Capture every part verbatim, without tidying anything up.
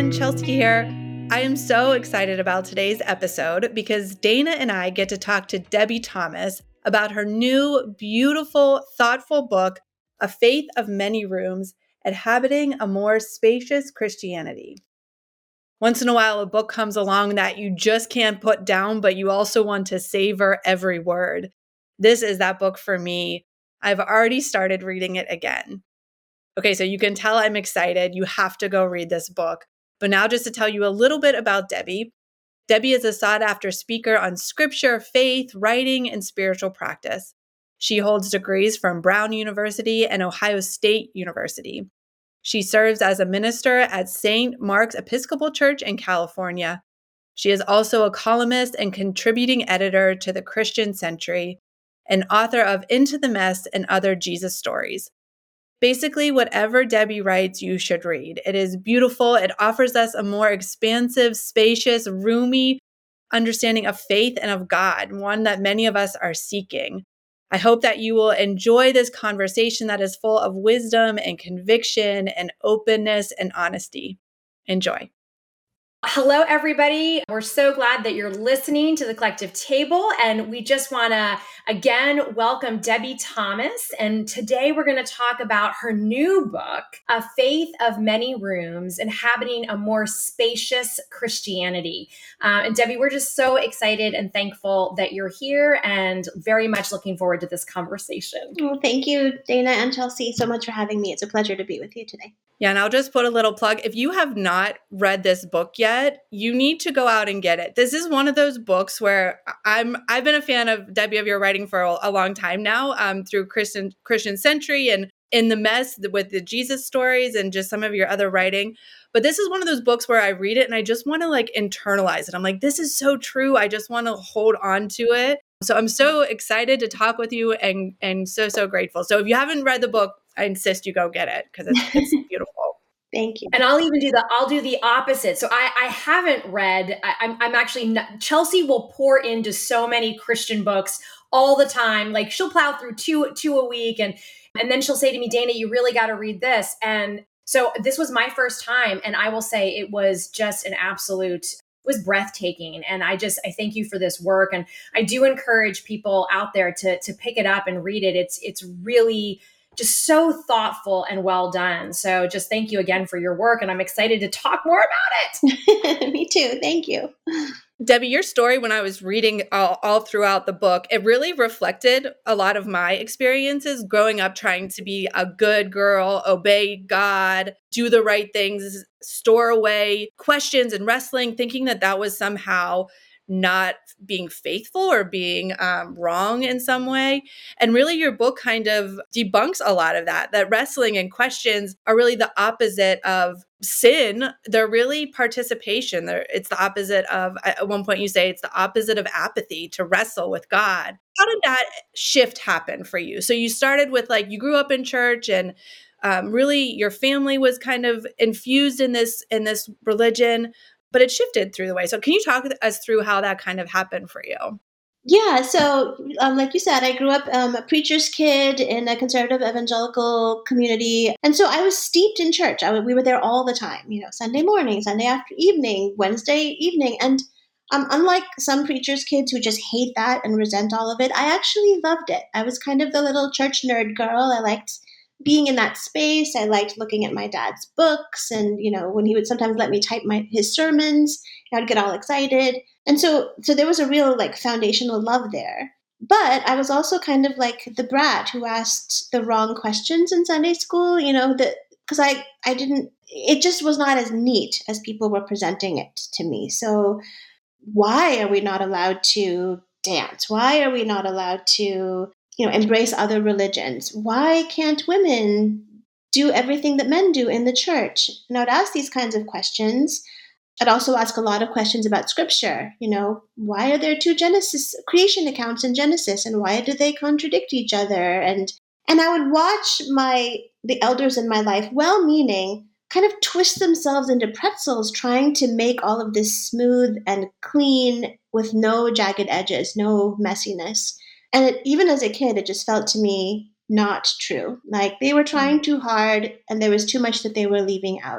everyone, Chelsea here. I am so excited about today's episode because Dana and I get to talk to Debbie Thomas about her new, beautiful, thoughtful book, A Faith of Many Rooms, Inhabiting a More Spacious Christianity. Once in a while, a book comes along that you just can't put down, but you also want to savor every word. This is that book for me. I've already started reading it again. Okay, so you can tell I'm excited. You have to go read this book. But now just to tell you a little bit about Debbie. Debbie is a sought-after speaker on scripture, faith, writing, and spiritual practice. She holds degrees from Brown University and Ohio State University. She serves as a minister at Saint Mark's Episcopal Church in California. She is also a columnist and contributing editor to the Christian Century, and author of Into the Mess and Other Jesus Stories. Basically, whatever Debbie writes, you should read. It is beautiful. It offers us a more expansive, spacious, roomy understanding of faith and of God, one that many of us are seeking. I hope that you will enjoy this conversation that is full of wisdom and conviction and openness and honesty. Enjoy. Hello, everybody. We're so glad that you're listening to the Collective Table. And we just want to, again, welcome Debbie Thomas. And today we're going to talk about her new book, A Faith of Many Rooms, Inhabiting a More Spacious Christianity. Uh, and Debbie, we're just so excited and thankful that you're here and very much looking forward to this conversation. Well, thank you, Dana and Chelsea, so much for having me. It's a pleasure to be with you today. Yeah, and I'll just put a little plug. If you have not read this book yet, you need to go out and get it. This is one of those books where I'm I've been a fan of Debbie of your writing for a, a long time now, um, through Christian Christian Century and In the Mess with the Jesus stories and just some of your other writing. But this is one of those books where I read it and I just want to like internalize it. I'm like, this is so true. I just want to hold on to it. So I'm so excited to talk with you and and so, so grateful. So if you haven't read the book, I insist you go get it because it's, it's beautiful. Thank you. And I'll even do the, I'll do the opposite. So I, I haven't read, I, I'm, I'm actually, not, Chelsea will pour into so many Christian books all the time. Like she'll plow through two, two a week. And, and then she'll say to me, Dana, you really got to read this. And so this was my first time. And I will say it was just an absolute, it was breathtaking. And I just, I thank you for this work. And I do encourage people out there to, to pick it up and read it. It's, it's really just so thoughtful and well done. So just thank you again for your work. And I'm excited to talk more about it. Me too. Thank you. Debbie, your story when I was reading all, all throughout the book, it really reflected a lot of my experiences growing up trying to be a good girl, obey God, do the right things, store away questions and wrestling, thinking that that was somehow not being faithful or being um, wrong in some way. And really your book kind of debunks a lot of that, that wrestling and questions are really the opposite of sin. They're really participation. They're, it's the opposite of, at one point you say it's the opposite of apathy, to wrestle with God. How did that shift happen for you? So you started with like, you grew up in church and um, really your family was kind of infused in this, in this religion, but it shifted through the way. So can you talk us through how that kind of happened for you? Yeah. So um, like you said, I grew up um, a preacher's kid in a conservative evangelical community. And so I was steeped in church. I, we were there all the time, you know, Sunday morning, Sunday after evening, Wednesday evening. And um, unlike some preacher's kids who just hate that and resent all of it, I actually loved it. I was kind of the little church nerd girl. I liked being in that space. I liked looking at my dad's books. And, you know, when he would sometimes let me type my his sermons, I'd get all excited. And so so there was a real like foundational love there. But I was also kind of like the brat who asked the wrong questions in Sunday school, you know, that because I, I didn't, it just was not as neat as people were presenting it to me. So why are we not allowed to dance? Why are we not allowed to, you know, embrace other religions? Why can't women do everything that men do in the church? And I would ask these kinds of questions. I'd also ask a lot of questions about scripture. You know, why are there two Genesis creation accounts in Genesis, and why do they contradict each other? And and I would watch my the elders in my life, well-meaning, kind of twist themselves into pretzels, trying to make all of this smooth and clean with no jagged edges, no messiness. And it, even as a kid, it just felt to me not true. Like they were trying too hard and there was too much that they were leaving out.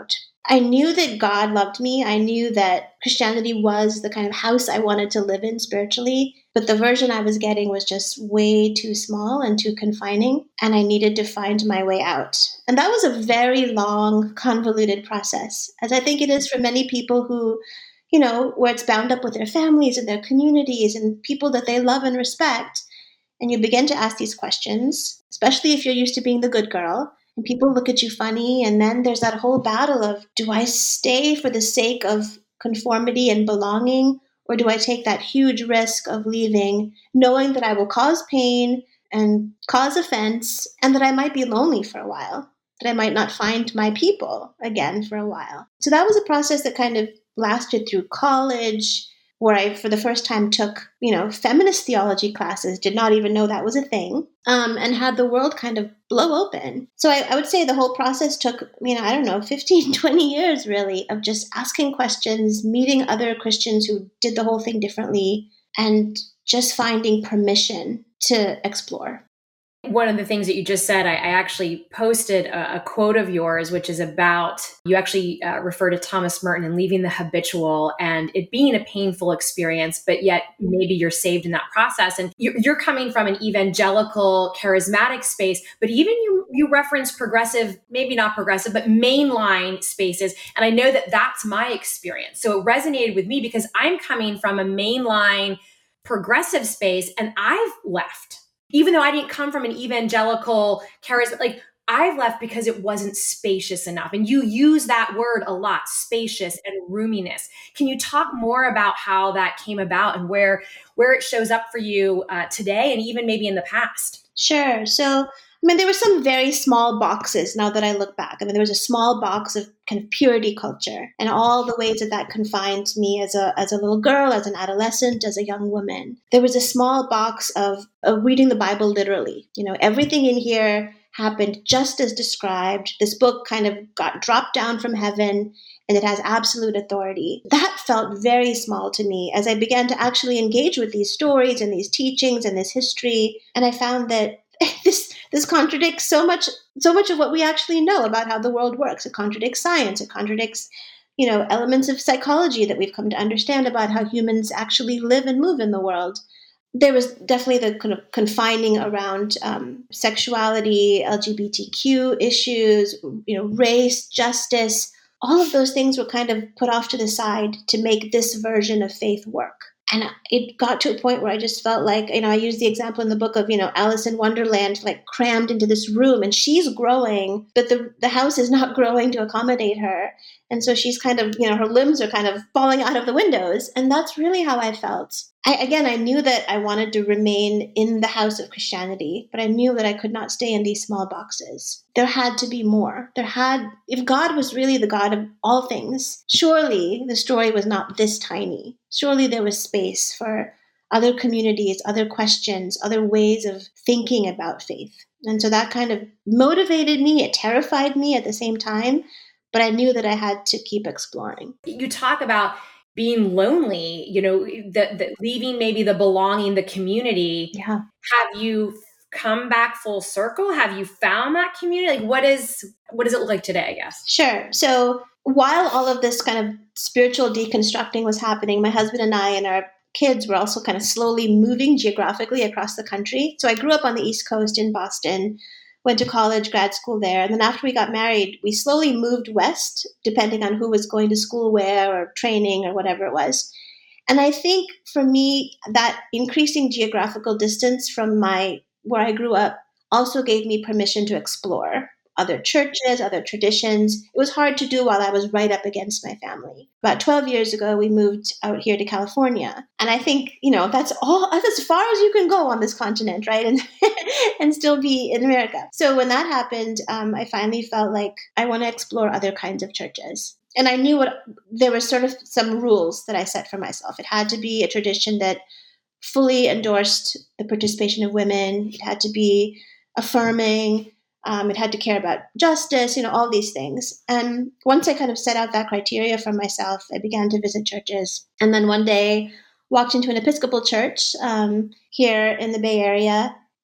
I knew that God loved me. I knew that Christianity was the kind of house I wanted to live in spiritually. But the version I was getting was just way too small and too confining. And I needed to find my way out. And that was a very long, convoluted process, as I think it is for many people who, you know, where it's bound up with their families and their communities and people that they love and respect. And you begin to ask these questions, especially if you're used to being the good girl. And people look at you funny. And then there's that whole battle of, do I stay for the sake of conformity and belonging? Or do I take that huge risk of leaving, knowing that I will cause pain and cause offense, and that I might be lonely for a while, that I might not find my people again for a while? So that was a process that kind of lasted through college, where I, for the first time, took, you know, feminist theology classes, did not even know that was a thing, um, and had the world kind of blow open. So I, I would say the whole process took, you know, I don't know, fifteen, twenty years really of just asking questions, meeting other Christians who did the whole thing differently, and just finding permission to explore. One of the things that you just said, I, I actually posted a, a quote of yours, which is about, you actually uh, refer to Thomas Merton and leaving the habitual and it being a painful experience, but yet maybe you're saved in that process. And you're, you're coming from an evangelical, charismatic space, but even you, you reference progressive, maybe not progressive, but mainline spaces. And I know that that's my experience. So it resonated with me because I'm coming from a mainline progressive space and I've left. Even though I didn't come from an evangelical charisma, like I've left because it wasn't spacious enough. And you use that word a lot, spacious and roominess. Can you talk more about how that came about and where, where it shows up for you uh, today and even maybe in the past? Sure. So, I mean, there were some very small boxes now that I look back. I mean, there was a small box of kind of purity culture and all the ways that that confined me as a as a little girl, as an adolescent, as a young woman. There was a small box of, of reading the Bible literally. You know, everything in here happened just as described. This book kind of got dropped down from heaven and it has absolute authority. That felt very small to me as I began to actually engage with these stories and these teachings and this history. And I found that this this contradicts so much so much of what we actually know about how the world works. It contradicts science. It contradicts, you know, elements of psychology that we've come to understand about how humans actually live and move in the world. There was definitely the kind of confining around um, sexuality, L G B T Q issues, you know, race, justice. All of those things were kind of put off to the side to make this version of faith work. And it got to a point where I just felt like, you know, I use the example in the book of, you know, Alice in Wonderland, like crammed into this room and she's growing, but the, the house is not growing to accommodate her. And so she's kind of, you know, her limbs are kind of falling out of the windows. And that's really how I felt. I, again, I knew that I wanted to remain in the house of Christianity, but I knew that I could not stay in these small boxes. There had to be more. There had, if God was really the God of all things, surely the story was not this tiny. Surely there was space for other communities, other questions, other ways of thinking about faith. And so that kind of motivated me. It terrified me at the same time, but I knew that I had to keep exploring. You talk about being lonely, you know, the, the leaving maybe the belonging, the community. Yeah. Have you come back full circle? Have you found that community? Like what is, what does it look like today, I guess? Sure. So while all of this kind of spiritual deconstructing was happening, my husband and I and our kids were also kind of slowly moving geographically across the country. So I grew up on the East Coast in Boston, went to college, grad school there. And then after we got married, we slowly moved west, depending on who was going to school where or training or whatever it was. And I think for me, that increasing geographical distance from my where I grew up also gave me permission to explore other churches, other traditions. It was hard to do while I was right up against my family. About twelve years ago, we moved out here to California. And I think, you know, that's all, that's as far as you can go on this continent, right? And and still be in America. So when that happened, um, I finally felt like I want to explore other kinds of churches. And I knew what, there were sort of some rules that I set for myself. It had to be a tradition that fully endorsed the participation of women. It had to be affirming. Um, it had to care about justice, you know, all these things. And once I kind of set out that criteria for myself, I began to visit churches. And then one day walked into an Episcopal church um, here in the Bay Area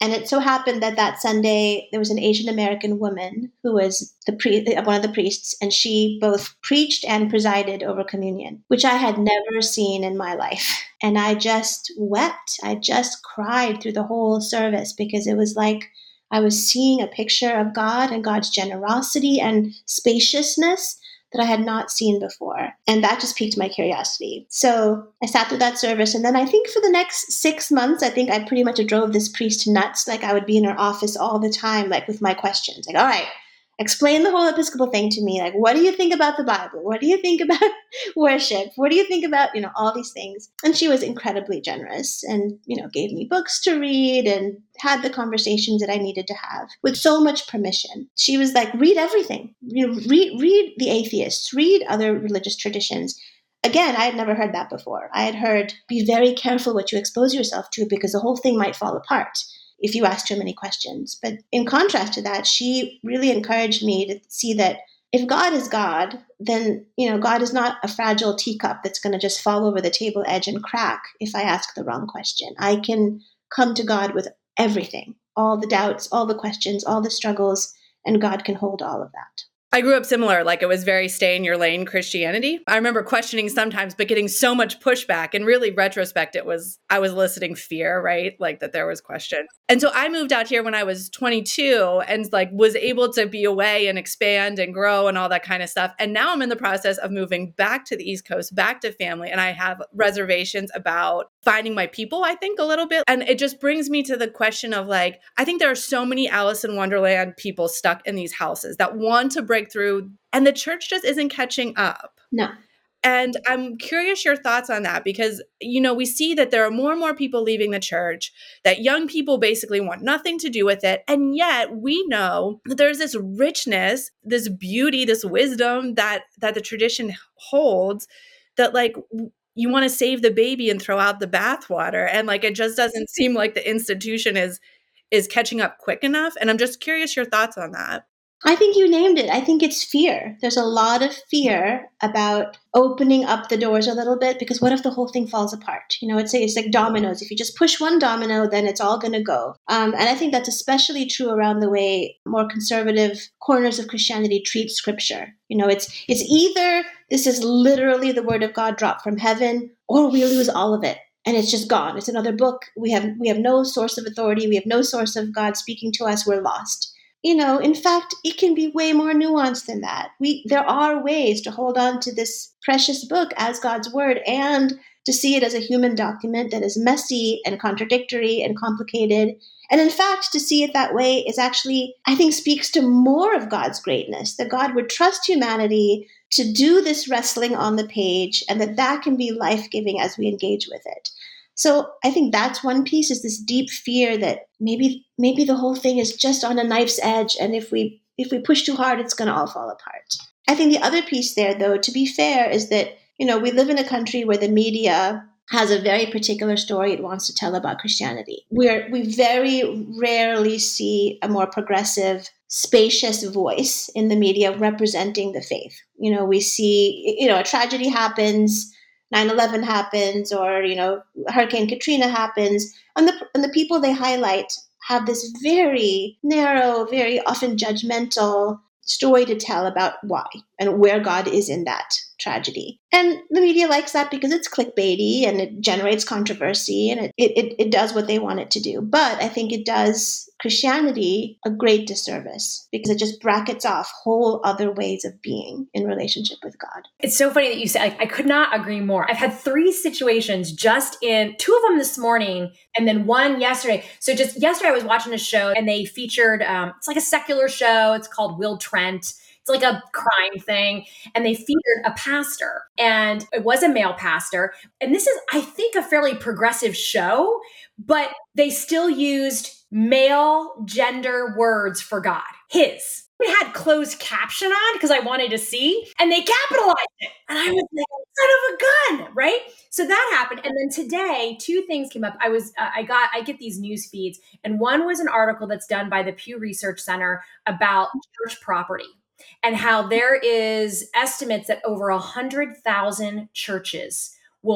And it so happened that that Sunday, there was an Asian American woman who was the pri- one of the priests, and she both preached and presided over communion, which I had never seen in my life. And I just wept. I just cried through the whole service because it was like I was seeing a picture of God and God's generosity and spaciousness that I had not seen before. And that just piqued my curiosity. So I sat through that service. And then I think for the next six months, I think I pretty much drove this priest nuts. Like I would be in her office all the time, like with my questions. Like, all right, explain the whole Episcopal thing to me. Like, what do you think about the Bible? What do you think about worship? What do you think about, you know, all these things? And she was incredibly generous and, you know, gave me books to read and had the conversations that I needed to have with so much permission. She was like, read everything. You know, read, read the atheists, read other religious traditions. Again, I had never heard that before. I had heard, be very careful what you expose yourself to because the whole thing might fall apart if you ask too many questions. But in contrast to that, she really encouraged me to see that if God is God, then, you know, God is not a fragile teacup that's going to just fall over the table edge and crack if I ask the wrong question. I can come to God with everything, all the doubts, all the questions, all the struggles, and God can hold all of that. I grew up similar, like it was very stay in your lane Christianity. I remember questioning sometimes, but getting so much pushback. And really retrospect, it was, I was eliciting fear, right? Like that there was question. And so I moved out here when I was twenty-two and like was able to be away and expand and grow and all that kind of stuff. And now I'm in the process of moving back to the East Coast, back to family. And I have reservations about finding my people, I think, a little bit. And it just brings me to the question of like, I think there are so many Alice in Wonderland people stuck in these houses that want to break through, and the church just isn't catching up. No. And I'm curious your thoughts on that because, you know, we see that there are more and more people leaving the church, that young people basically want nothing to do with it. And yet we know that there's this richness, this beauty, this wisdom that that the tradition holds that like you want to save the baby and throw out the bathwater. And like it just doesn't seem like the institution is is catching up quick enough. And I'm just curious your thoughts on that. I think you named it. I think it's fear. There's a lot of fear about opening up the doors a little bit because what if the whole thing falls apart? You know, it's, it's like dominoes. If you just push one domino, then it's all going to go. Um, and I think that's especially true around the way more conservative corners of Christianity treat scripture. You know, it's it's either this is literally the word of God dropped from heaven, or we lose all of it. And it's just gone. It's another book. We have we have no source of authority. We have no source of God speaking to us. We're lost. You know, in fact, it can be way more nuanced than that. We there are ways to hold on to this precious book as God's word and to see it as a human document that is messy and contradictory and complicated. And in fact, to see it that way is actually, I think, speaks to more of God's greatness, that God would trust humanity to do this wrestling on the page and that that can be life-giving as we engage with it. So I think that's one piece, is this deep fear that maybe maybe the whole thing is just on a knife's edge, and if we if we push too hard, it's going to all fall apart. I think the other piece there, though, to be fair, is that, you know, we live in a country where the media has a very particular story it wants to tell about Christianity. We're, we very rarely see a more progressive, spacious voice in the media representing the faith. You know, we see, you know, a tragedy happens, nine eleven happens, or, you know, Hurricane Katrina happens, and the and the people they highlight have this very narrow, very often judgmental story to tell about why and where God is in that tragedy. And the media likes that because it's clickbaity and it generates controversy and it, it, it does what they want it to do. But I think it does Christianity a great disservice because it just brackets off whole other ways of being in relationship with God. It's so funny that you said, like, I could not agree more. I've had three situations just in, two of them this morning and then one yesterday. So just yesterday I was watching a show and they featured, um, it's like a secular show. It's called Will Trent. It's like a crime thing. And they featured a pastor, and it was a male pastor. And this is, I think, a fairly progressive show, but they still used male gender words for God. His. It had closed caption on because I wanted to see, and they capitalized it. And I was like, son of a gun, right? So that happened. And then today, two things came up. I was, uh, I got, I get these news feeds, and one was an article that's done by the Pew Research Center about church property and how there is estimates that over a hundred thousand churches will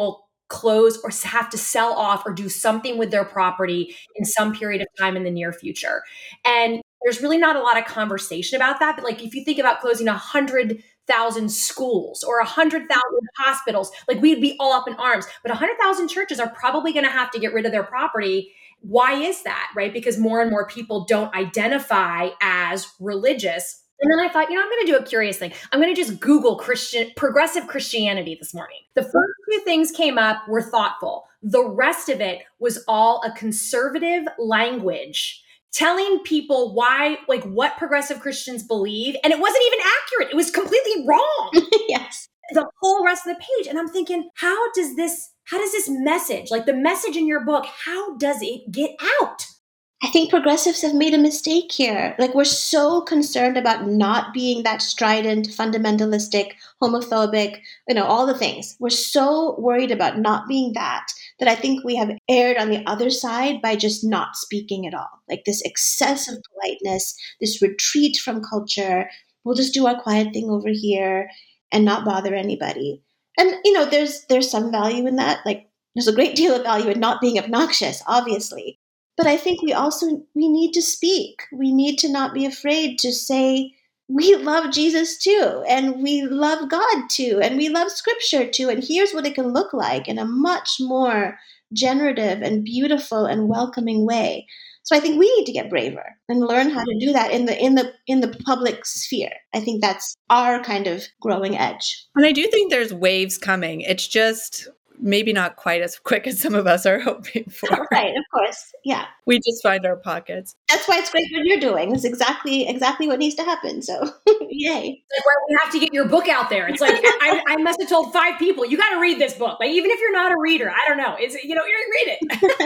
close or have to sell off or do something with their property in some period of time in the near future. And there's really not a lot of conversation about that. But like, if you think about closing a hundred thousand schools or a hundred thousand hospitals, like we'd be all up in arms, but a hundred thousand churches are probably going to have to get rid of their property. Why is that? Right? Because more and more people don't identify as religious. And then I thought, you know, I'm going to do a curious thing. I'm going to just Google Christian, progressive Christianity this morning. The first two things came up were thoughtful. The rest of it was all a conservative language telling people why, like what progressive Christians believe. And it wasn't even accurate. It was completely wrong. Yes. The whole rest of the page. And I'm thinking, how does this, how does this message, like the message in your book, how does it get out? I think progressives have made a mistake here. Like, we're so concerned about not being that strident, fundamentalistic, homophobic, you know, all the things. We're so worried about not being that, that I think we have erred on the other side by just not speaking at all. Like this excessive politeness, this retreat from culture. We'll just do our quiet thing over here and not bother anybody. And, you know, there's there's some value in that. Like, there's a great deal of value in not being obnoxious, obviously. But I think we also, we need to speak. We need to not be afraid to say, we love Jesus too, and we love God too, and we love Scripture too, and here's what it can look like in a much more generative and beautiful and welcoming way. So I think we need to get braver and learn how to do that in the in the in the public sphere. I think that's our kind of growing edge. And I do think there's waves coming. It's just maybe not quite as quick as some of us are hoping for. Right, of course. Yeah. We just find our pockets. That's why it's great what you're doing. It's exactly exactly what needs to happen. So yay. Like, well, we have to get your book out there. It's like, I, I must have told five people, you got to read this book. Like, even if you're not a reader, I don't know. It's, you know, you read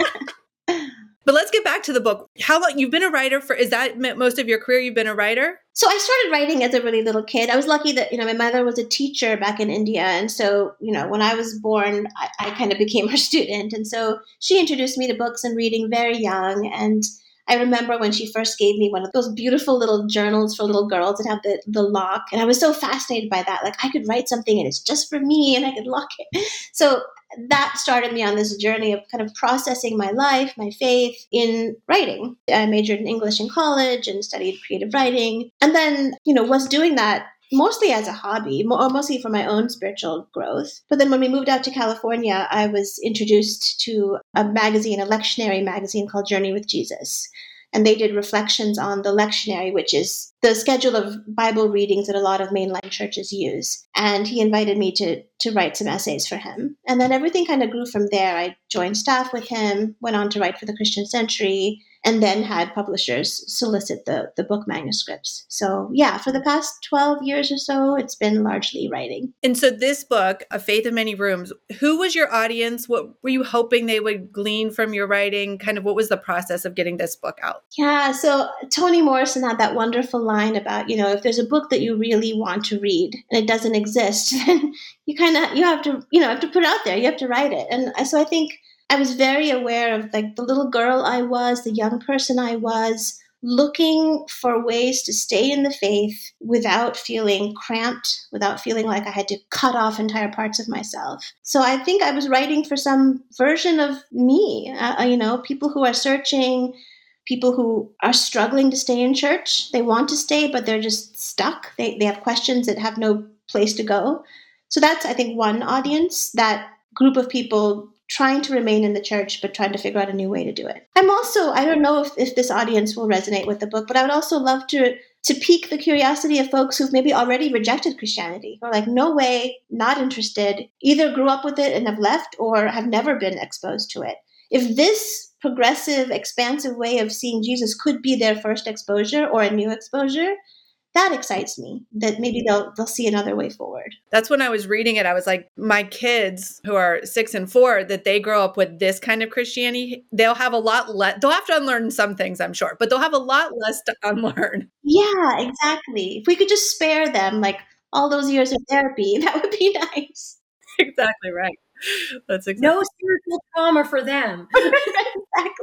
it. But let's get back to the book. How long, you've been a writer for, is that most of your career you've been a writer? So I started writing as a really little kid. I was lucky that, you know, my mother was a teacher back in India. And so, you know, when I was born, I, I kind of became her student. And so she introduced me to books and reading very young. And I remember when she first gave me one of those beautiful little journals for little girls that have the, the lock. And I was so fascinated by that. Like, I could write something and it's just for me and I could lock it. So that started me on this journey of kind of processing my life, my faith in writing. I majored in English in college and studied creative writing. And then, you know, was doing that mostly as a hobby, or mostly for my own spiritual growth. But then when we moved out to California, I was introduced to a magazine, a lectionary magazine called Journey with Jesus. And they did reflections on the lectionary, which is the schedule of Bible readings that a lot of mainline churches use. And he invited me to to write some essays for him. And then everything kind of grew from there. I joined staff with him, went on to write for the Christian Century, and then had publishers solicit the, the book manuscripts. So yeah, for the past twelve years or so, it's been largely writing. And so this book, A Faith of Many Rooms, who was your audience? What were you hoping they would glean from your writing? Kind of what was the process of getting this book out? Yeah, so Toni Morrison had that wonderful line about, you know, if there's a book that you really want to read and it doesn't exist, then you kind of, you have to, you know, have to put it out there. You have to write it. And so I think I was very aware of like the little girl I was, the young person I was, looking for ways to stay in the faith without feeling cramped, without feeling like I had to cut off entire parts of myself. So I think I was writing for some version of me, uh, you know, people who are searching, people who are struggling to stay in church. They want to stay, but they're just stuck. They they have questions that have no place to go. So that's, I think, one audience, that group of people trying to remain in the church, but trying to figure out a new way to do it. I'm also, I don't know if, if this audience will resonate with the book, but I would also love to to pique the curiosity of folks who've maybe already rejected Christianity, or like, no way, not interested, either grew up with it and have left, or have never been exposed to it. If this progressive, expansive way of seeing Jesus could be their first exposure or a new exposure, that excites me, that maybe they'll they'll see another way forward. That's when I was reading it. I was like, my kids who are six and four, that they grow up with this kind of Christianity, they'll have a lot less, they'll have to unlearn some things, I'm sure, but they'll have a lot less to unlearn. Yeah, exactly. If we could just spare them like all those years of therapy, that would be nice. Exactly right. That's exactly. No spiritual trauma for them. Exactly.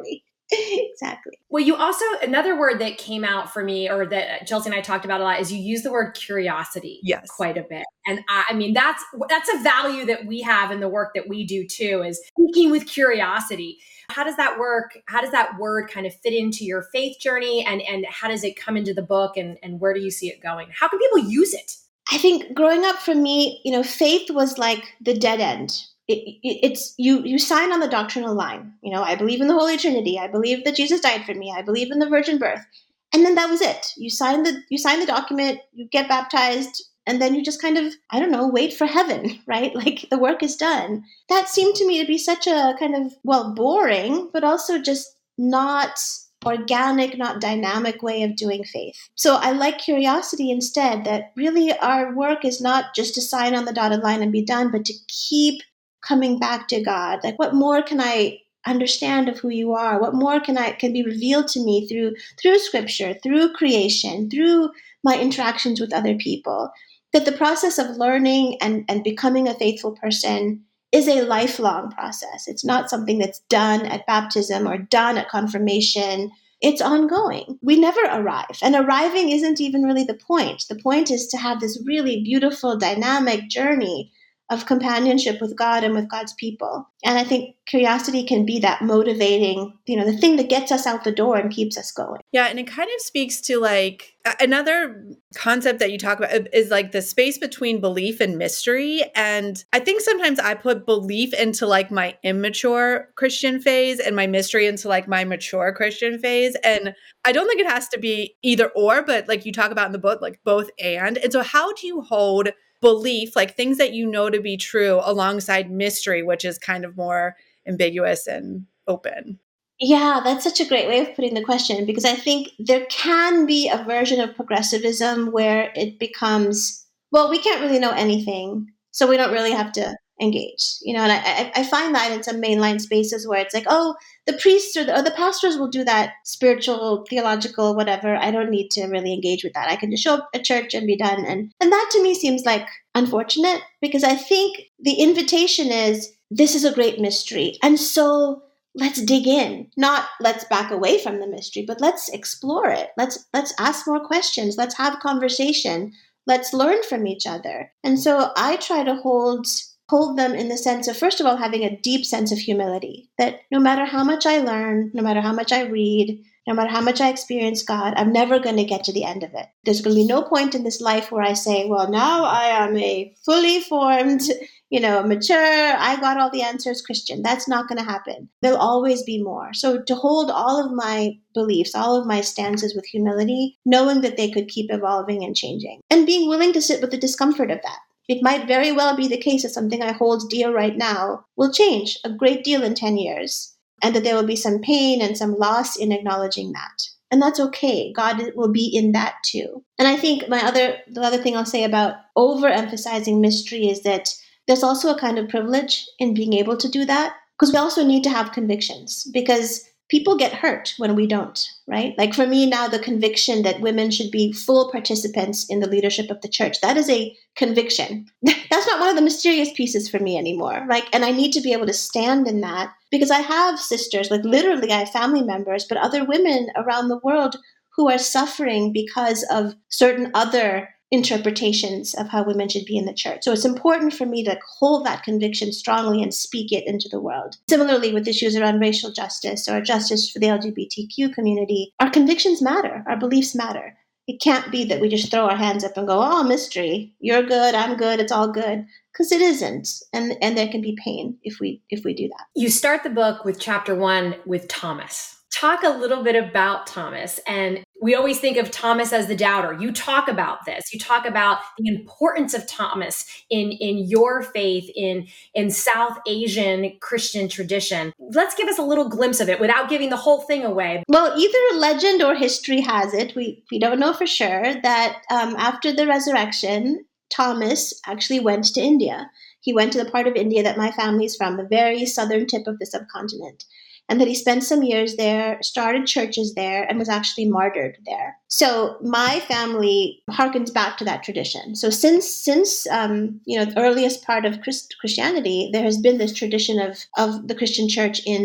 Exactly. Well, you also, another word that came out for me, or that Chelsea and I talked about a lot, is you use the word curiosity Yes. quite a bit. And I, I mean, that's, that's a value that we have in the work that we do too, is thinking with curiosity. How does that work? How does that word kind of fit into your faith journey? And, and how does it come into the book, and, and where do you see it going? How can people use it? I think growing up for me, you know, faith was like the dead end. It, it, it's you. You sign on the doctrinal line. You know, I believe in the Holy Trinity. I believe that Jesus died for me. I believe in the virgin birth, and then that was it. You sign the you sign the document. You get baptized, and then you just kind of, I don't know, wait for heaven, right? Like the work is done. That seemed to me to be such a kind of, well, boring, but also just not organic, not dynamic way of doing faith. So I like curiosity instead, that really our work is not just to sign on the dotted line and be done, but to keep coming back to God. Like, what more can I understand of who you are? What more can I can be revealed to me through through scripture, through creation, through my interactions with other people? That the process of learning and, and becoming a faithful person is a lifelong process. It's not something that's done at baptism or done at confirmation. It's ongoing. We never arrive. And arriving isn't even really the point. The point is to have this really beautiful, dynamic journey of companionship with God and with God's people. And I think curiosity can be that motivating, you know, the thing that gets us out the door and keeps us going. Yeah, and it kind of speaks to like another concept that you talk about is like the space between belief and mystery. And I think sometimes I put belief into like my immature Christian phase and my mystery into like my mature Christian phase. And I don't think it has to be either or, but like you talk about in the book, like both and. And so how do you hold belief, like things that you know to be true, alongside mystery, which is kind of more ambiguous and open? Yeah, that's such a great way of putting the question, because I think there can be a version of progressivism where it becomes, well, we can't really know anything, so we don't really have to engage, you know. And I, I, I find that in some mainline spaces where it's like, oh, the priests or the, or the pastors will do that spiritual, theological, whatever. I don't need to really engage with that. I can just show up at church and be done. And and that to me seems like unfortunate, because I think the invitation is, this is a great mystery, and so let's dig in. Not let's back away from the mystery, but let's explore it. Let's let's ask more questions. Let's have conversation. Let's learn from each other. And so I try to hold hold them in the sense of, first of all, having a deep sense of humility, that no matter how much I learn, no matter how much I read, no matter how much I experience God, I'm never going to get to the end of it. There's going to be no point in this life where I say, well, now I am a fully formed, you know, mature, I got all the answers Christian. That's not going to happen. There'll always be more. So to hold all of my beliefs, all of my stances with humility, knowing that they could keep evolving and changing, and being willing to sit with the discomfort of that. It might very well be the case that something I hold dear right now will change a great deal in ten years, and that there will be some pain and some loss in acknowledging that. And that's okay. God will be in that too. And I think my other, the other thing I'll say about overemphasizing mystery is that there's also a kind of privilege in being able to do that, because we also need to have convictions, because people get hurt when we don't, right? Like for me now, the conviction that women should be full participants in the leadership of the church, that is a conviction. That's not one of the mysterious pieces for me anymore. Like, and I need to be able to stand in that, because I have sisters, like literally I have family members, but other women around the world who are suffering because of certain other interpretations of how women should be in the church. So it's important for me to hold that conviction strongly and speak it into the world. Similarly, with issues around racial justice or justice for the L G B T Q community, our convictions matter, our beliefs matter. It can't be that we just throw our hands up and go, oh, mystery, you're good, I'm good, it's all good. Because it isn't. And and there can be pain if we if we do that. You start the book with chapter one with Thomas. Talk a little bit about Thomas. And we always think of Thomas as the doubter. You talk about this. You talk about the importance of Thomas in, in your faith, in, in South Asian Christian tradition. Let's give us a little glimpse of it without giving the whole thing away. Well, either legend or history has it, we, we don't know for sure, that um, after the resurrection, Thomas actually went to India. He went to the part of India that my family is from, the very southern tip of the subcontinent. And that he spent some years there, started churches there, and was actually martyred there. So my family harkens back to that tradition. So since since um, you know the earliest part of Christ- Christianity, there has been this tradition of of the Christian church in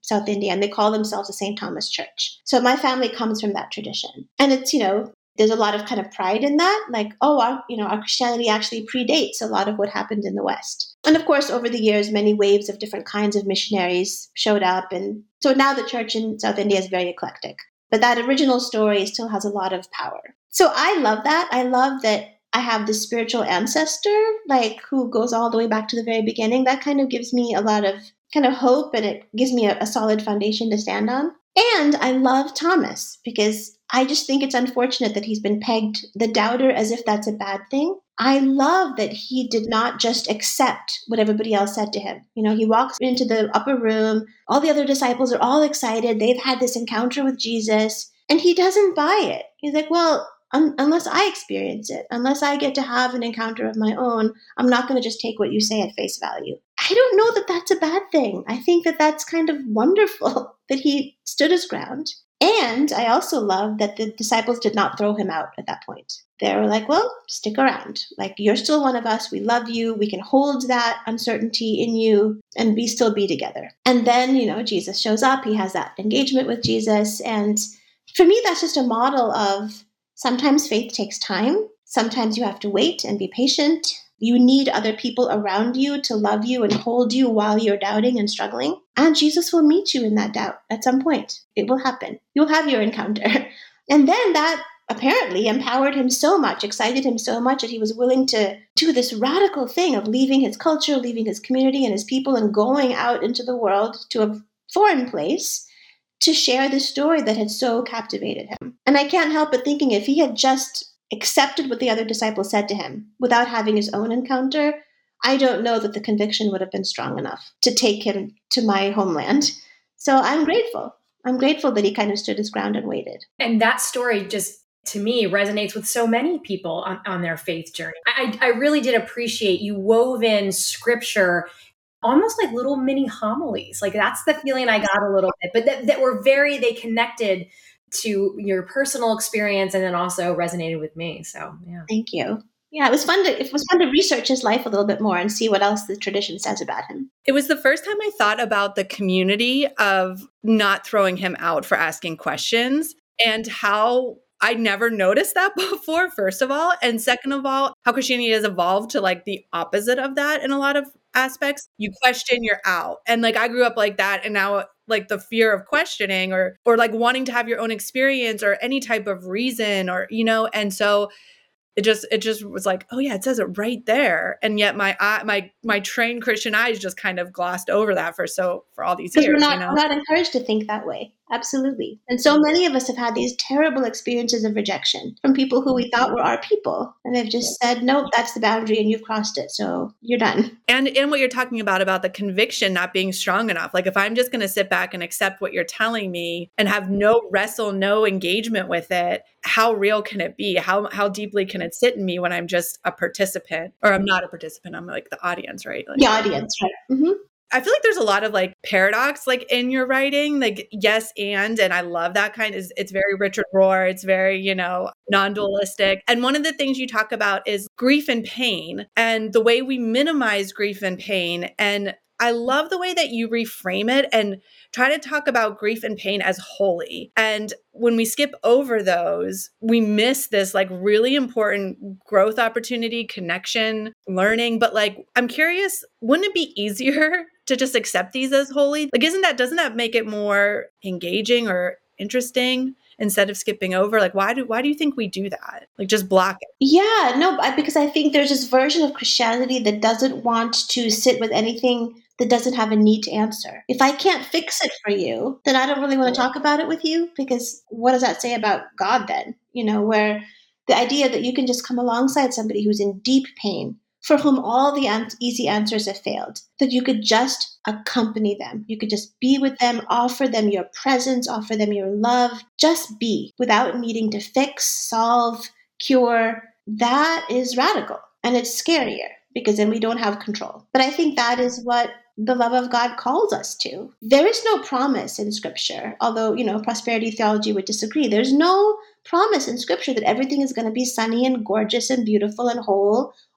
South India, and they call themselves the Saint Thomas Church. So my family comes from that tradition. And it's, you know, there's a lot of kind of pride in that, like, oh, our, you know, our Christianity actually predates a lot of what happened in the West. And of course, over the years, many waves of different kinds of missionaries showed up. And so now the church in South India is very eclectic. But that original story still has a lot of power. So I love that. I love that I have this spiritual ancestor, like, who goes all the way back to the very beginning. That kind of gives me a lot of kind of hope, and it gives me a, a solid foundation to stand on. And I love Thomas because I just think it's unfortunate that he's been pegged the doubter as if that's a bad thing. I love that he did not just accept what everybody else said to him. You know, he walks into the upper room. All the other disciples are all excited. They've had this encounter with Jesus, and he doesn't buy it. He's like, well, un- unless I experience it, unless I get to have an encounter of my own, I'm not going to just take what you say at face value. I don't know that that's a bad thing. I think that that's kind of wonderful that he stood his ground. And I also love that the disciples did not throw him out at that point. They were like, well, stick around. Like, you're still one of us. We love you. We can hold that uncertainty in you and we still be together. And then, you know, Jesus shows up. He has that engagement with Jesus. And for me, that's just a model of sometimes faith takes time. Sometimes you have to wait and be patient. You need other people around you to love you and hold you while you're doubting and struggling. And Jesus will meet you in that doubt at some point. It will happen. You'll have your encounter. And then that apparently empowered him so much, excited him so much that he was willing to do this radical thing of leaving his culture, leaving his community and his people and going out into the world to a foreign place to share the story that had so captivated him. And I can't help but thinking if he had just accepted what the other disciples said to him without having his own encounter, I don't know that the conviction would have been strong enough to take him to my homeland. So I'm grateful. I'm grateful that he kind of stood his ground and waited. And that story just, to me, resonates with so many people on, on their faith journey. I, I really did appreciate you wove in scripture, almost like little mini homilies. Like, that's the feeling I got a little bit, but that, that were very, they connected to your personal experience and then also resonated with me. So, yeah. Thank you. Yeah, it was fun to it was fun to research his life a little bit more and see what else the tradition says about him. It was the first time I thought about the community of not throwing him out for asking questions and how I never noticed that before, first of all. And second of all, how Christianity has evolved to like the opposite of that in a lot of aspects. You question, you're out. And like I grew up like that. And now like the fear of questioning or or like wanting to have your own experience or any type of reason or, you know, and so It just it just was like, oh yeah, it says it right there, and yet my eye, my my trained Christian eyes just kind of glossed over that for so for all these years. Because we're not you know? we're not encouraged to think that way. Absolutely. And so many of us have had these terrible experiences of rejection from people who we thought were our people, and they've just said, nope, that's the boundary, and you've crossed it, so you're done. And and what you're talking about about the conviction not being strong enough. Like if I'm just going to sit back and accept what you're telling me and have no wrestle, no engagement with it, how real can it be? How how deeply can it sit in me when I'm just a participant or I'm not a participant? I'm like the audience, right? Like, The audience, right? Mm-hmm. I feel like there's a lot of like paradox like in your writing, like yes and, and I love that kind of, it's very Richard Rohr. It's very, you know, non-dualistic. And one of the things you talk about is grief and pain and the way we minimize grief and pain. And I love the way that you reframe it and try to talk about grief and pain as holy. And when we skip over those, we miss this like really important growth opportunity, connection, learning. But like, I'm curious, wouldn't it be easier to just accept these as holy? Like, isn't that, doesn't that make it more engaging or interesting instead of skipping over? Like, why do, why do you think we do that? Like, just block it. Yeah, no, I- because I think there's this version of Christianity that doesn't want to sit with anything that doesn't have a neat answer. If I can't fix it for you, then I don't really want to talk about it with you, because what does that say about God then? You know, where the idea that you can just come alongside somebody who's in deep pain, for whom all the an- easy answers have failed, that you could just accompany them. You could just be with them, offer them your presence, offer them your love, just be without needing to fix, solve, cure. That is radical, and it's scarier because then we don't have control. But I think that is what the love of God calls us to. There is no promise in Scripture, although, you know, prosperity theology would disagree. There's no promise in Scripture that everything is going to be sunny and gorgeous and beautiful and whole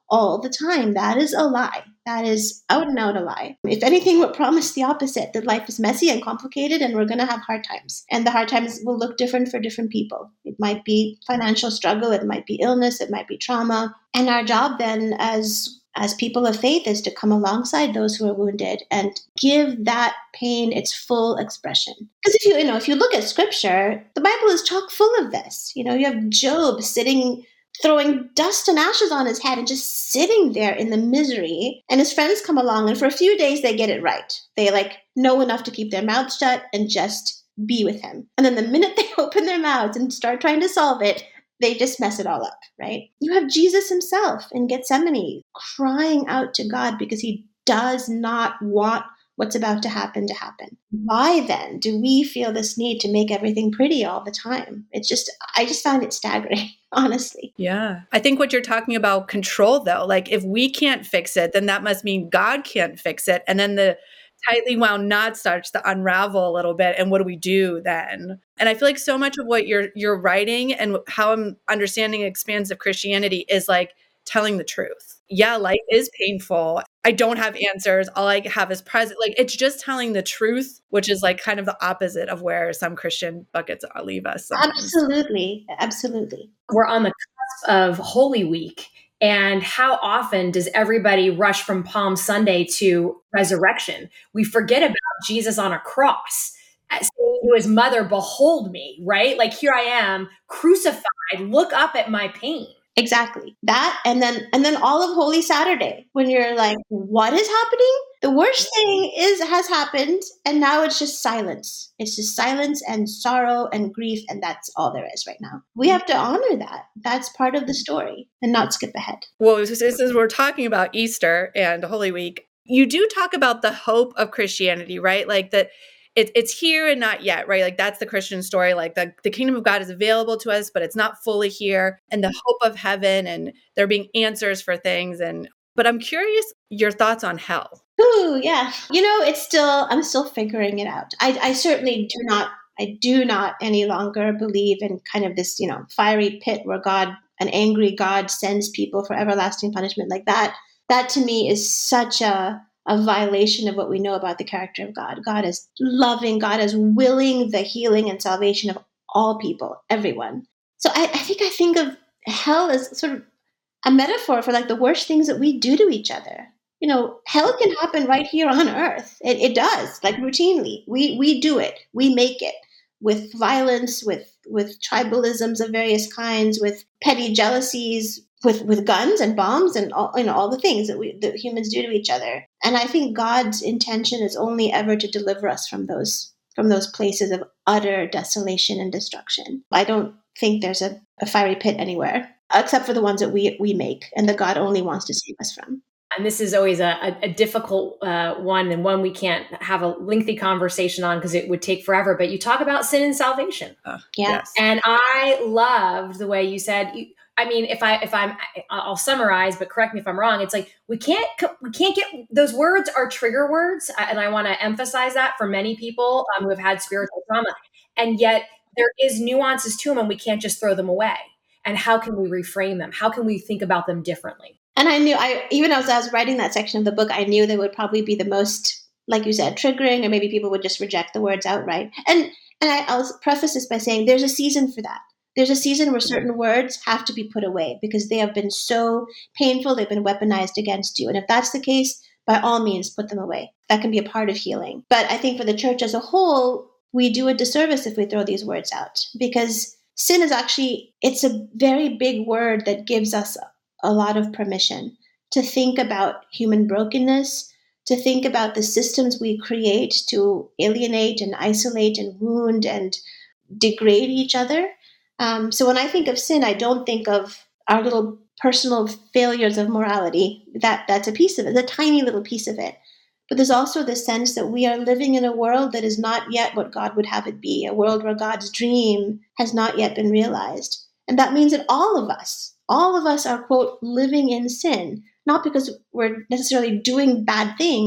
all the time. That is a lie. That is out and out a lie. If anything, we're promised the opposite, that life is messy and complicated and we're going to have hard times. And the hard times will look different for different people. It might be financial struggle, it might be illness, it might be trauma. And our job then as as people of faith is to come alongside those who are wounded and give that pain its full expression. Because if you, you know, if you look at scripture, the Bible is chock full of this. You know, you have Job sitting, throwing dust and ashes on his head and just sitting there in the misery. And his friends come along and for a few days they get it right. They like know enough to keep their mouths shut and just be with him. And then the minute they open their mouths and start trying to solve it, they just mess it all up, right? You have Jesus himself in Gethsemane crying out to God because he does not want what's about to happen to happen. Why then do we feel this need to make everything pretty all the time? It's just, I just find it staggering, honestly. Yeah. I think what you're talking about control though, like if we can't fix it, then that must mean God can't fix it. And then the tightly wound knot starts to unravel a little bit. And what do we do then? And I feel like so much of what you're you're writing and how I'm understanding expansive Christianity is like telling the truth. Yeah, life is painful. I don't have answers. All I have is present. Like it's just telling the truth, which is like kind of the opposite of where some Christian buckets leave us sometimes. Absolutely. Absolutely. We're on the cusp of Holy Week. And how often does everybody rush from Palm Sunday to resurrection? We forget about Jesus on a cross, saying to his mother, behold me, right? Like here I am crucified, look up at my pain. Exactly. That and then and then all of Holy Saturday when you're like, what is happening? The worst thing is has happened and now it's just silence. It's just silence and sorrow and grief and that's all there is right now. We have to honor that. That's part of the story and not skip ahead. Well, since we're talking about Easter and Holy Week, you do talk about the hope of Christianity, right? Like that It, it's here and not yet, right? Like that's the Christian story. Like the, the kingdom of God is available to us, but it's not fully here. And the hope of heaven and there being answers for things. And but I'm curious your thoughts on hell. Ooh, yeah. You know, it's still, I'm still figuring it out. I, I certainly do not, I do not any longer believe in kind of this, you know, fiery pit where God, an angry God sends people for everlasting punishment like that. That to me is such a, a violation of what we know about the character of God. God is loving. God is willing the healing and salvation of all people, everyone. So I, I think I think of hell as sort of a metaphor for like the worst things that we do to each other. You know, hell can happen right here on earth. It, it does, like routinely. We we do it. We make it with violence, with with tribalisms of various kinds, with petty jealousies, with, with guns and bombs and all, you know, all the things that we that humans do to each other. And I think God's intention is only ever to deliver us from those from those places of utter desolation and destruction. I don't think there's a, a fiery pit anywhere, except for the ones that we we make and that God only wants to save us from. And this is always a, a, a difficult uh, one and one we can't have a lengthy conversation on because it would take forever. But you talk about sin and salvation. Uh, Yeah. Yes. And I loved the way you said, you, I mean, if I, if I'm, I'll summarize, but correct me if I'm wrong. It's like, we can't, we can't get, those words are trigger words. And I want to emphasize that for many people um, who have had spiritual trauma. And yet there is nuances to them and we can't just throw them away. And how can we reframe them? How can we think about them differently? And I knew, I even as I was writing that section of the book, I knew they would probably be the most, like you said, triggering, or maybe people would just reject the words outright. And and I, I'll preface this by saying there's a season for that. There's a season where certain words have to be put away because they have been so painful, they've been weaponized against you. And if that's the case, by all means, put them away. That can be a part of healing. But I think for the church as a whole, we do a disservice if we throw these words out because sin is actually, it's a very big word that gives us a lot of permission to think about human brokenness, to think about the systems we create to alienate and isolate and wound and degrade each other. Um, so when I think of sin, I don't think of our little personal failures of morality. That that's a piece of it, a tiny little piece of it. But there's also the sense that we are living in a world that is not yet what God would have it be, a world where God's dream has not yet been realized. And that means that all of us, all of us are, quote, living in sin, not because we're necessarily doing bad things,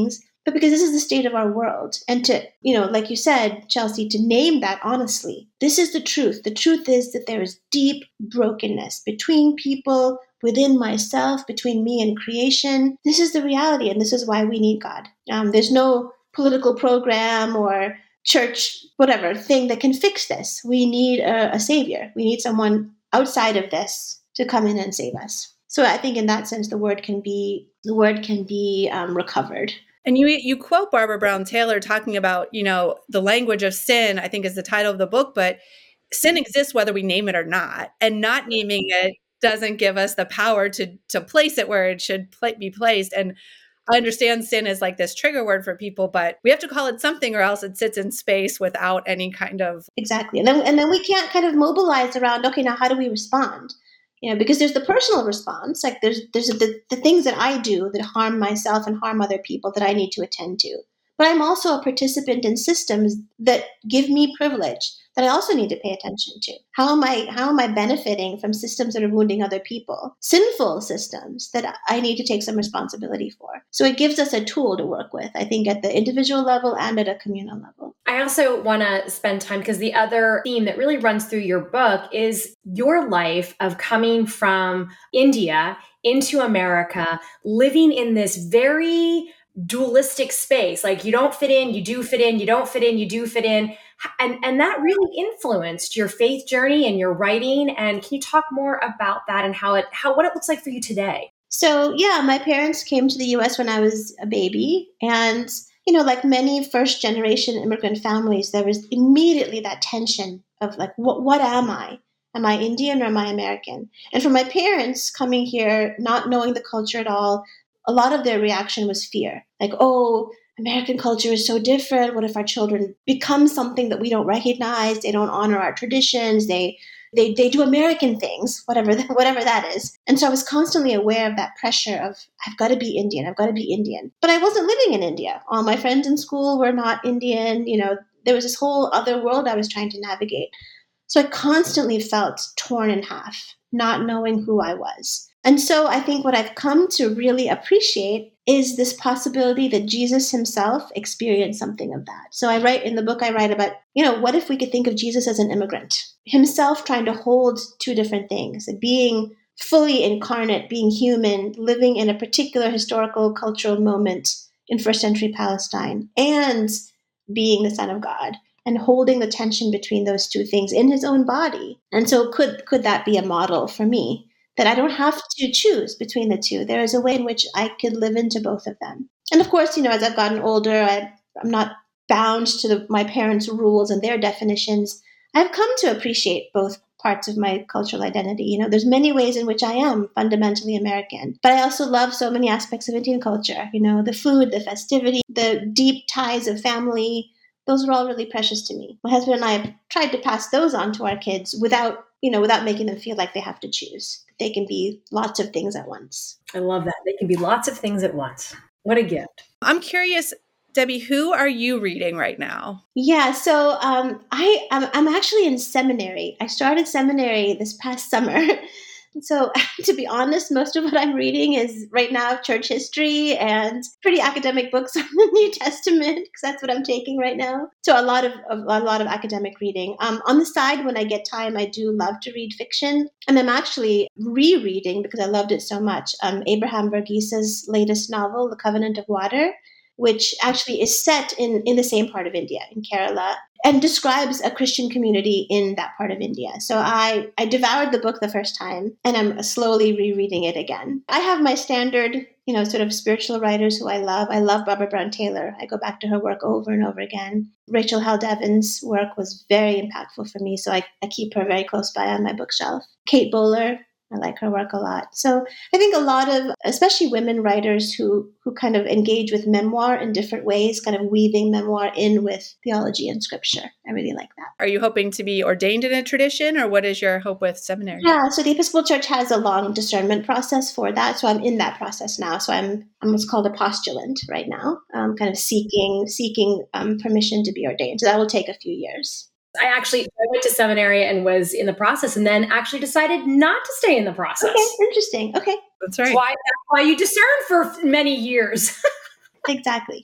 but because this is the state of our world. And to, you know, like you said, Chelsea, to name that honestly, this is the truth. The truth is that there is deep brokenness between people, within myself, between me and creation. This is the reality, and this is why we need God. Um, there's no political program or church, whatever thing that can fix this. We need a, a savior. We need someone outside of this to come in and save us. So I think in that sense, the word can be the word can be um, recovered. And you you quote Barbara Brown Taylor talking about, you know, the language of sin, I think is the title of the book, but sin exists whether we name it or not. And not naming it doesn't give us the power to to place it where it should pl- be placed. And I understand sin is like this trigger word for people, but we have to call it something or else it sits in space without any kind of... Exactly. And then, and then we can't kind of mobilize around, okay, now how do we respond? You know, because there's the personal response, like there's there's the, the things that I do that harm myself and harm other people that I need to attend to. But I'm also a participant in systems that give me privilege that I also need to pay attention to. How am I how am I benefiting from systems that are wounding other people? Sinful systems that I need to take some responsibility for. So it gives us a tool to work with, I think, at the individual level and at a communal level. I also want to spend time because the other theme that really runs through your book is your life of coming from India into America, living in this very dualistic space. Like you don't fit in, you do fit in, you don't fit in, you do fit in. And, and that really influenced your faith journey and your writing. And can you talk more about that and how it, how, what it looks like for you today? So yeah, my parents came to the U S when I was a baby. And, you know, like many first generation immigrant families, there was immediately that tension of like, what, what am I? Am I Indian or am I American? And for my parents coming here, not knowing the culture at all, a lot of their reaction was fear. Like, oh, American culture is so different. What if our children become something that we don't recognize? They don't honor our traditions. They they they do American things, whatever whatever that is. And so I was constantly aware of that pressure of, I've got to be Indian. I've got to be Indian. But I wasn't living in India. All my friends in school were not Indian. You know, there was this whole other world I was trying to navigate. So I constantly felt torn in half, not knowing who I was. And so I think what I've come to really appreciate is this possibility that Jesus himself experienced something of that. So I write in the book, I write about, you know, what if we could think of Jesus as an immigrant, himself trying to hold two different things, being fully incarnate, being human, living in a particular historical, cultural moment in first century Palestine, and being the Son of God, and holding the tension between those two things in his own body. And so could could that be a model for me? That I don't have to choose between the two. There is a way in which I could live into both of them. And of course, you know, as I've gotten older, I, I'm not bound to the, my parents' rules and their definitions. I've come to appreciate both parts of my cultural identity. You know, there's many ways in which I am fundamentally American, but I also love so many aspects of Indian culture. You know, the food, the festivity, the deep ties of family. Those are all really precious to me. My husband and I have tried to pass those on to our kids without, you know, without making them feel like they have to choose. They can be lots of things at once. I love that. They can be lots of things at once. What a gift. I'm curious, Debbie, who are you reading right now? Yeah, so um, I, I'm, I'm actually in seminary. I started seminary this past summer. So to be honest, most of what I'm reading is right now church history and pretty academic books on the New Testament, because that's what I'm taking right now. So a lot of, of a lot of academic reading. Um, on the side, when I get time, I do love to read fiction, and I'm actually rereading because I loved it so much. Um, Abraham Verghese's latest novel, The Covenant of Water, which actually is set in, in the same part of India, in Kerala, and describes a Christian community in that part of India. So I, I devoured the book the first time, and I'm slowly rereading it again. I have my standard, you know, sort of spiritual writers who I love. I love Barbara Brown Taylor. I go back to her work over and over again. Rachel Held Evans' work was very impactful for me, so I, I keep her very close by on my bookshelf. Kate Bowler, I like her work a lot. So I think a lot of, especially women writers who who kind of engage with memoir in different ways, kind of weaving memoir in with theology and scripture. I really like that. Are you hoping to be ordained in a tradition, or what is your hope with seminary? Yeah, so the Episcopal Church has a long discernment process for that. So I'm in that process now. So I'm I'm what's called a postulant right now, um, kind of seeking seeking um, permission to be ordained. So that will take a few years. I actually I went to seminary and was in the process, and then actually decided not to stay in the process. Okay, interesting. Okay. That's right. That's why, that's why you discern for many years. Exactly.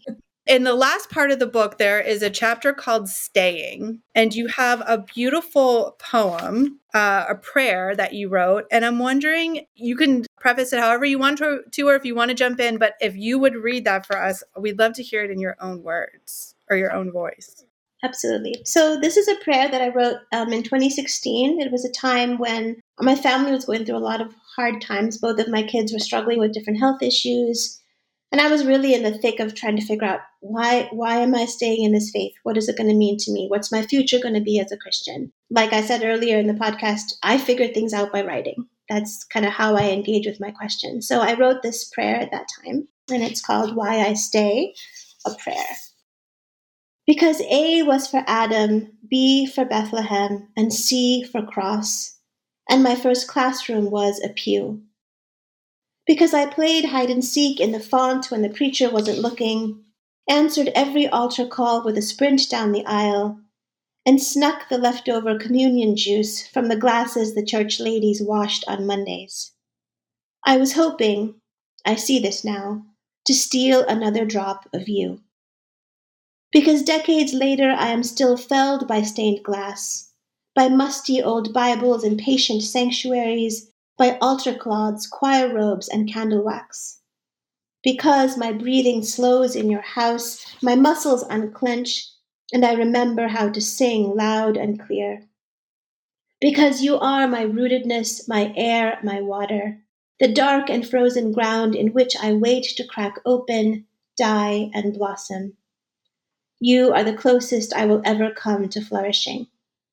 In the last part of the book, there is a chapter called Staying, and you have a beautiful poem, uh, a prayer that you wrote. And I'm wondering, you can preface it however you want to, to, or if you want to jump in, but if you would read that for us, we'd love to hear it in your own words or your own voice. Absolutely. So this is a prayer that I wrote um, in twenty sixteen. It was a time when my family was going through a lot of hard times. Both of my kids were struggling with different health issues. And I was really in the thick of trying to figure out why why am I staying in this faith? What is it going to mean to me? What's my future going to be as a Christian? Like I said earlier in the podcast, I figured things out by writing. That's kind of how I engage with my questions. So I wrote this prayer at that time, and it's called Why I Stay, a Prayer. Because A was for Adam, B for Bethlehem, and C for cross, and my first classroom was a pew. Because I played hide and seek in the font when the preacher wasn't looking, answered every altar call with a sprint down the aisle, and snuck the leftover communion juice from the glasses the church ladies washed on Mondays. I was hoping, I see this now, to steal another drop of you. Because decades later I am still felled by stained glass, by musty old Bibles and patient sanctuaries, by altar cloths, choir robes, and candle wax. Because my breathing slows in your house, my muscles unclench, and I remember how to sing loud and clear. Because you are my rootedness, my air, my water, the dark and frozen ground in which I wait to crack open, die, and blossom. You are the closest I will ever come to flourishing.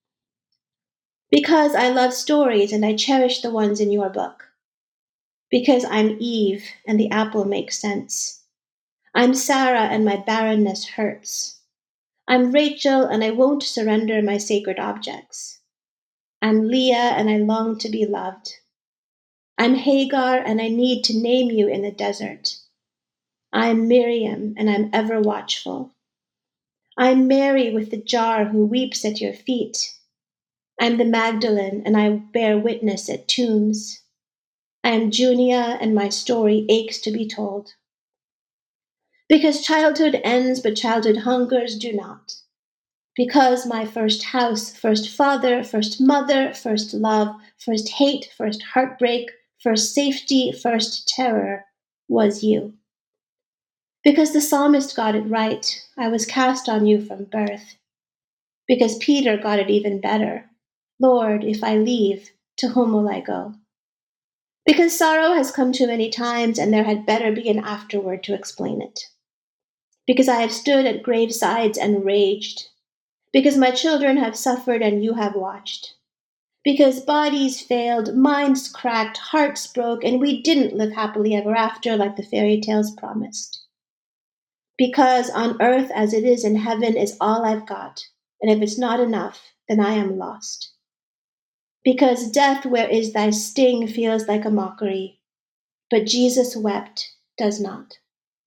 Because I love stories and I cherish the ones in your book. Because I'm Eve and the apple makes sense. I'm Sarah and my barrenness hurts. I'm Rachel and I won't surrender my sacred objects. I'm Leah and I long to be loved. I'm Hagar and I need to name you in the desert. I'm Miriam and I'm ever watchful. I'm Mary with the jar who weeps at your feet. I'm the Magdalene, and I bear witness at tombs. I am Junia, and my story aches to be told. Because childhood ends, but childhood hungers do not. Because my first house, first father, first mother, first love, first hate, first heartbreak, first safety, first terror was you. Because the psalmist got it right, I was cast on you from birth. Because Peter got it even better. Lord, if I leave, to whom will I go? Because sorrow has come too many times, and there had better be an afterward to explain it. Because I have stood at gravesides and raged. Because my children have suffered and you have watched. Because bodies failed, minds cracked, hearts broke, and we didn't live happily ever after like the fairy tales promised. Because on earth as it is in heaven is all I've got, and if it's not enough, then I am lost. Because death, where is thy sting, feels like a mockery, but Jesus wept does not.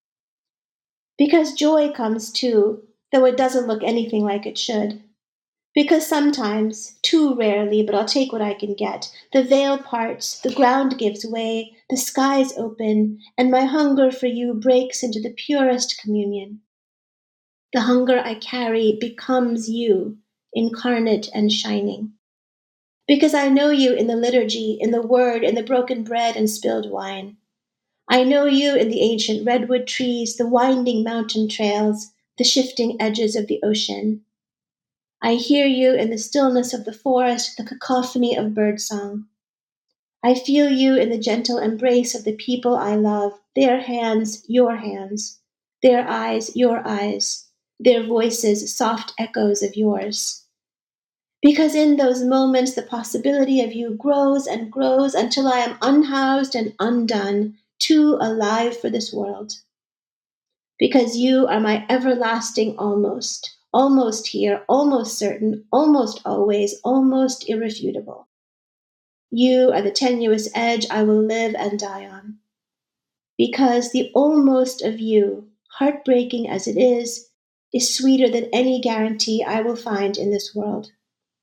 Because joy comes too, though it doesn't look anything like it should. Because sometimes, too rarely, but I'll take what I can get, the veil parts, the ground gives way, the skies open, and my hunger for you breaks into the purest communion. The hunger I carry becomes you, incarnate and shining. Because I know you in the liturgy, in the word, in the broken bread and spilled wine. I know you in the ancient redwood trees, the winding mountain trails, the shifting edges of the ocean. I hear you in the stillness of the forest, the cacophony of birdsong. I feel you in the gentle embrace of the people I love, their hands, your hands, their eyes, your eyes, their voices, soft echoes of yours. Because in those moments the possibility of you grows and grows until I am unhoused and undone, too alive for this world. Because you are my everlasting almost, almost here, almost certain, almost always, almost irrefutable. You are the tenuous edge I will live and die on. Because the almost of you, heartbreaking as it is, is sweeter than any guarantee I will find in this world.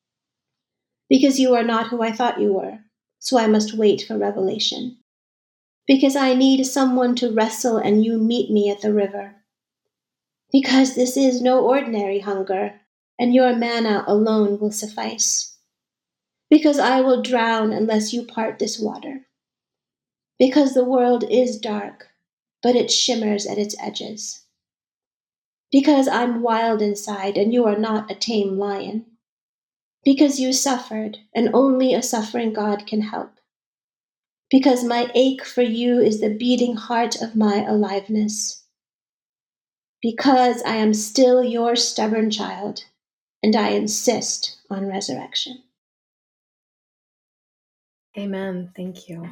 Because you are not who I thought you were, so I must wait for revelation. Because I need someone to wrestle and you meet me at the river. Because this is no ordinary hunger, and your manna alone will suffice. Because I will drown unless you part this water. Because the world is dark, but it shimmers at its edges. Because I'm wild inside, and you are not a tame lion. Because you suffered, and only a suffering God can help. Because my ache for you is the beating heart of my aliveness. Because I am still your stubborn child, and I insist on resurrection. Amen. Thank you.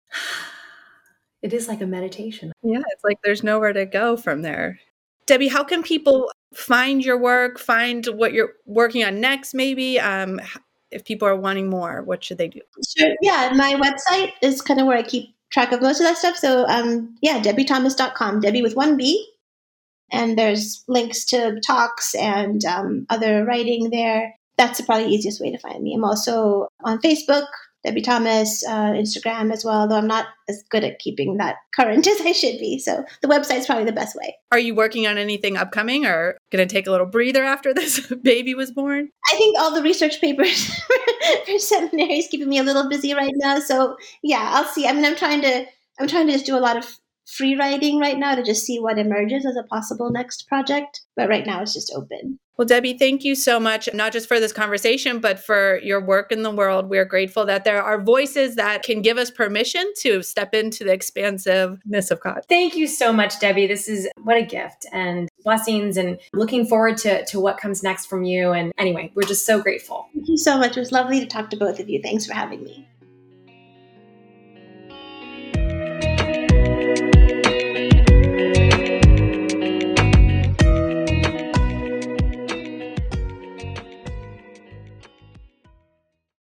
It is like a meditation. Yeah, it's like there's nowhere to go from there. Debbie, how can people find your work, find what you're working on next, maybe? Um, if people are wanting more, what should they do? Sure. Yeah, my website is kind of where I keep track of most of that stuff. So, um, yeah, debbie thomas dot com, Debbie with one B. And there's links to talks and um, other writing there. That's the probably easiest way to find me. I'm also on Facebook, Debbie Thomas, uh, Instagram as well, though I'm not as good at keeping that current as I should be. So the website's probably the best way. Are you working on anything upcoming or going to take a little breather after this baby was born? I think all the research papers for seminary is keeping me a little busy right now. So yeah, I'll see. I mean, I'm trying to, I'm trying to just do a lot of free writing right now to just see what emerges as a possible next project. But right now it's just open. Well, Debbie, thank you so much, not just for this conversation, but for your work in the world. We're grateful that there are voices that can give us permission to step into the expansiveness of God. Thank you so much, Debbie. This is what a gift and blessings, and looking forward to, to what comes next from you. And anyway, we're just so grateful. Thank you so much. It was lovely to talk to both of you. Thanks for having me.